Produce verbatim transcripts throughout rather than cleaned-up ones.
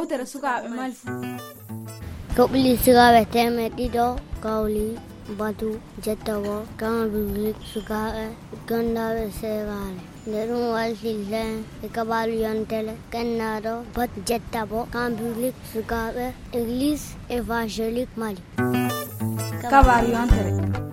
yewtere sukaaɓe malfu. Koɓli sukaaɓe temedɗiɗo kawli batu jettawo kamɓe sukaaɓe gandaɓe seegaare nde ɗum waltille e kabaru yontele kennaɗo bat jettabo kamɓe sukaaɓe église évangélique Mali. Kabaru yontele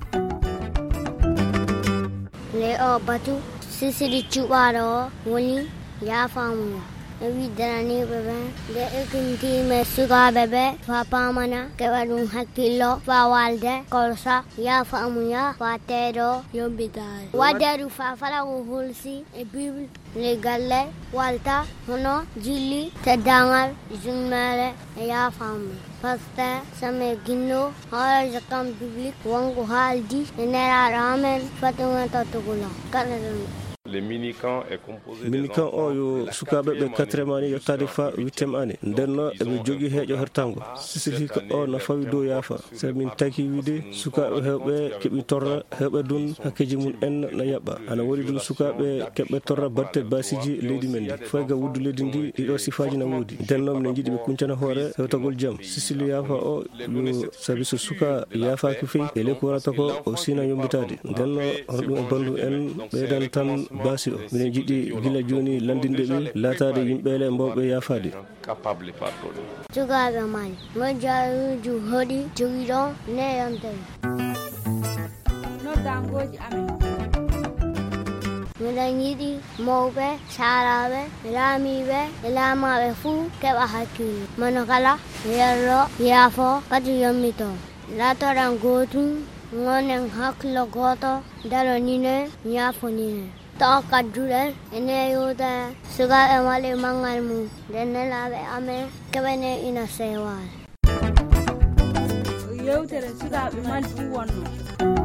le o batu sisiri cuɓaɗo o woni yafamuya e widdananiɓe ɓe nde ekkintime sukaaɓe ɓe fa pamana keɓa ɗum hakkillo fa walde korsa yafamuya fa teeɗo yombitare wadde ɗum fa fala ko holsi e bible le galle walta hono jilli teddagal jumere e yafamuya paste same ginno hooreje kam public wonko haaldi e neraɗo amen fatima tottugula kala ɗum. Le mini-camp est composé mini-camp o yo sukaɓe ɓe quatrième année yettade fa huitième année ndenno eɓe jogui heeƴo hertango sisifika o no fawi dow yaafa sabi min taki wiide sukaɓe hewɓe keeɓi torra hewɓe dun hakkeji mum en no yaɓɓa ana waɗi dun sukaɓe keɓɓe torra batte basiji leydi men ndi fayga wuddu leydi ndi ɗiɗo sifaji no woodi ndenno minen jiiɗi ɓe kuncana hoore hewtagol jaam sisili yaafa o yo saabi so suka yaafaki feyi ele ko warata ko o sina yombitade ndenno hono ɗum e bandu en ɓeydan tan basi o minen jiɗi gila joni landinde ɓe laatade yimɓeele mbawɓe yaafade sukaaɓe Mali mo jaaruju hoɗi jogiɗo ne yontere noddangoji amen miɗen yiɗi mawɓe saaraɓe laamiɓe e laamaɓe fuu keɓa hakkille mono kala yerro yaafo kadi yommito laatoɗen gootum gonen hakkillo gooto dalonine yaafonine taw kadduɗen ene yuuta sukaaɓe Mali mangal mum nden nelaɓe amen keɓene ina seewaare yewtere sukaaɓe Mali fu wonno